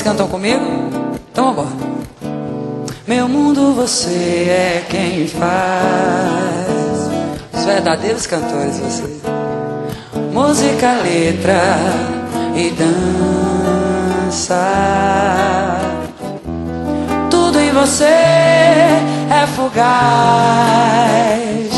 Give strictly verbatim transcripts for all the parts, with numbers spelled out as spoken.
Vocês cantam comigo? Então vamos. Meu mundo você é quem faz. Os verdadeiros cantores vocês. Música, letra e dança. Tudo em você é fugaz.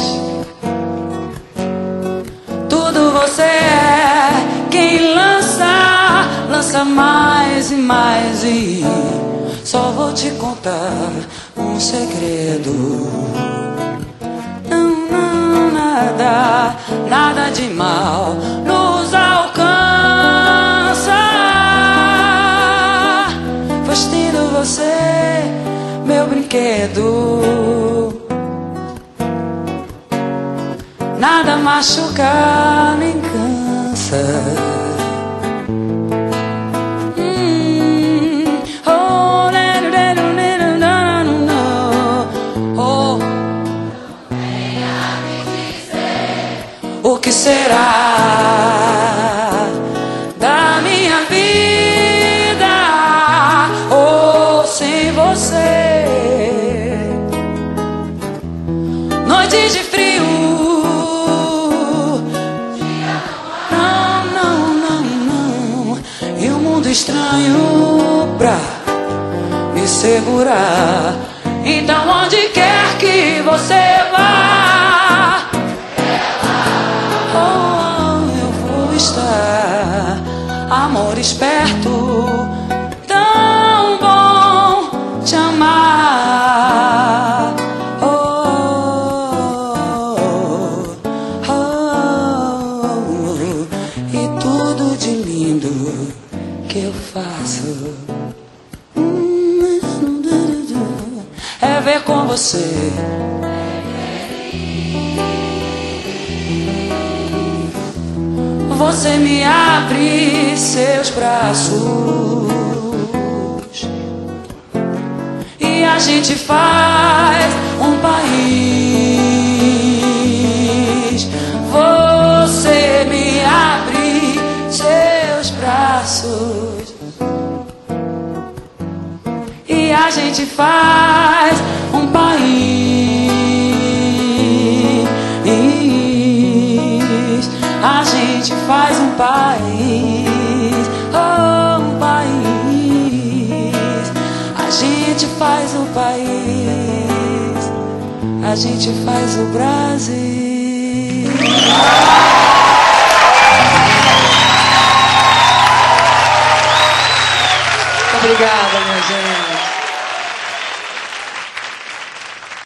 Tudo você é quem lança, lança mais e mais. E só vou te contar um segredo. Não, não, nada, nada de mal nos alcança. Pois tendo você, meu brinquedo, nada machuca nem cansa. Hum, oh, né, né, né, né, né, né, oh. Venha me dizer o que será da minha vida, oh, sem você. Noites de frio, estranho pra me segurar. Então onde quer que você vá, oh, eu vou estar. Amor esperto, tão bom te amar. Oh, oh, oh, e tudo de lindo que eu faço é ver com você. Você me abre seus braços e a gente faz um país. Você me abre seus braços e a gente faz um país. A gente faz um país, oh, um país. A gente faz um país. A gente faz o Brasil. Obrigada, minha gente.